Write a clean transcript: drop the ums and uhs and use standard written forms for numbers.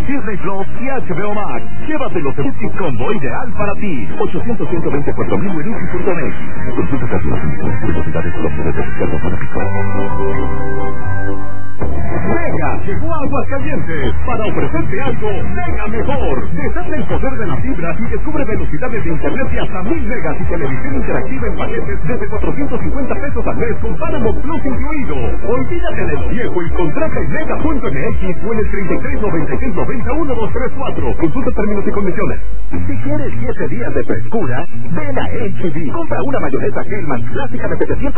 Disney Plus y HBO Max. Llévatelo de un combo ideal para ti. 800-124-1000 en Uzi.mx. Consulta términos y curiosidades de reserva para Pico. Mega llegó a Aguascalientes para ofrecerte algo mega mejor. Desata el poder de la fibra y descubre velocidades de internet de hasta 1000 megas y televisión interactiva en paquetes desde 450 pesos al mes con Paramount Plus incluido. Olvídate de lo viejo y contrata en mega.mx o en el 3396901234. Consulta términos y condiciones. Si quieres 7 días de frescura, ven a H-E-B. Compra una mayonesa Hellmann's clásica de 700